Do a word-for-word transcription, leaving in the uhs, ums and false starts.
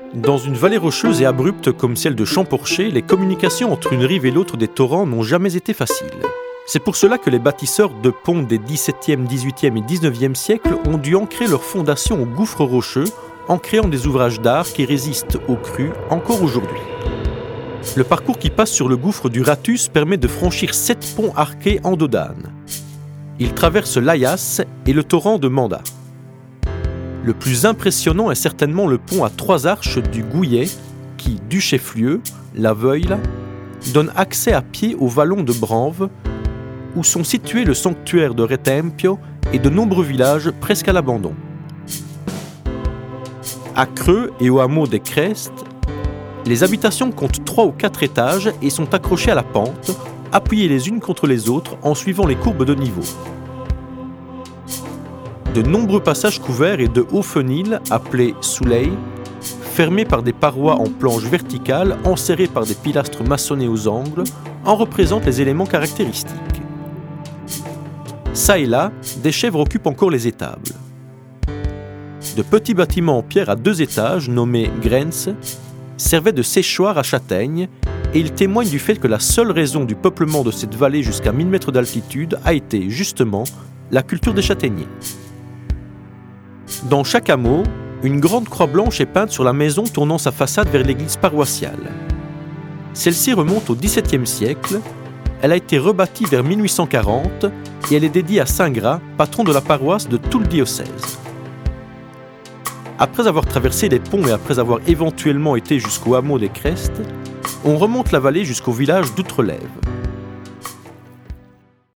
Dans une vallée rocheuse et abrupte comme celle de Champorcher, les communications entre une rive et l'autre des torrents n'ont jamais été faciles. C'est pour cela que les bâtisseurs de ponts des dix-septième, dix-huitième et dix-neuvième siècles ont dû ancrer leurs fondations au gouffre rocheux en créant des ouvrages d'art qui résistent aux crues encore aujourd'hui. Le parcours qui passe sur le gouffre du Ratus permet de franchir sept ponts arqués en dodane. Il traverse l'Ayas et le torrent de Manda. Le plus impressionnant est certainement le pont à trois arches du Gouillet qui, du chef-lieu, la Veuille, donne accès à pied au vallon de Branve, où sont situés le sanctuaire de Retempio et de nombreux villages presque à l'abandon. À Creux et au hameau des Crestes, les habitations comptent trois ou quatre étages et sont accrochées à la pente, appuyées les unes contre les autres en suivant les courbes de niveau. De nombreux passages couverts et de hauts fenils, appelés souley, fermés par des parois en planches verticales enserrées par des pilastres maçonnés aux angles, en représentent les éléments caractéristiques. Ça et là, des chèvres occupent encore les étables. De petits bâtiments en pierre à deux étages, nommés grens, servaient de séchoir à châtaignes, et ils témoignent du fait que la seule raison du peuplement de cette vallée jusqu'à mille mètres d'altitude a été, justement, la culture des châtaigniers. Dans chaque hameau, une grande croix blanche est peinte sur la maison tournant sa façade vers l'église paroissiale. Celle-ci remonte au dix-septième siècle, elle a été rebâtie vers mille huit cent quarante et elle est dédiée à Saint Gras, patron de la paroisse de tout le diocèse. Après avoir traversé les ponts et après avoir éventuellement été jusqu'au hameau des Crestes, on remonte la vallée jusqu'au village d'Outrelève.